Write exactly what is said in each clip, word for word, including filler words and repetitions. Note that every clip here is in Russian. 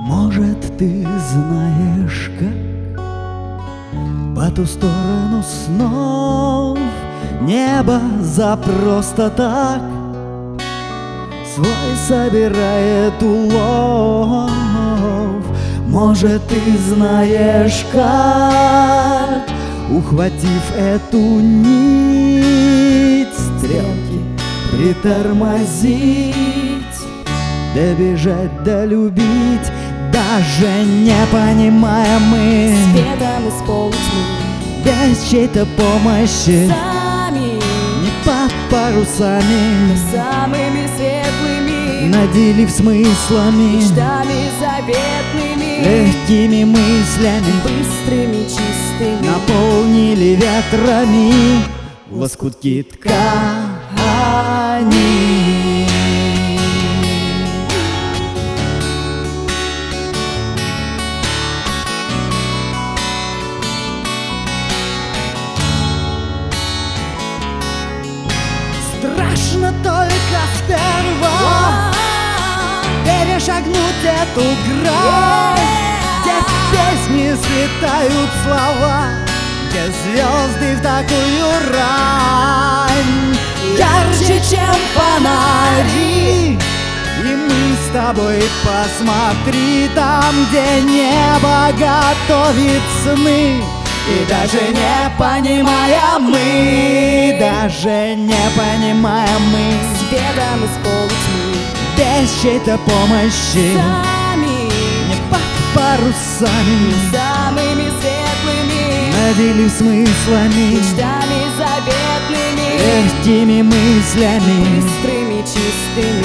Может, ты знаешь, как по ту сторону снов небо за просто так свой собирает улов. Может, ты знаешь, как, ухватив эту нить стрелки, притормозить, добежать, долюбить, даже не понимая мы светом из полутьмы, без чьей-то помощи, сами, не под парусами, но самыми светлыми, наделив смыслами, мечтами заветными, легкими мыслями, быстрыми, чистыми, наполнили ветрами лоскутки ткани. Страшно только сперва перешагнуть эту грань, где в песне светают слова, где звезды в такую рань ярче, чем фонари. И мы с тобой посмотри там, где небо готовит сны. И даже не понимая мы, даже не понимая мы, светом из полутьмы, без чьей-то помощи, сами, не под парусами, самыми светлыми, наделив смыслами, мечтами заветными, легкими мыслями, быстрыми, чистыми,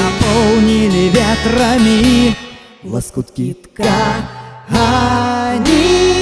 наполнили ветрами лоскутки ткани.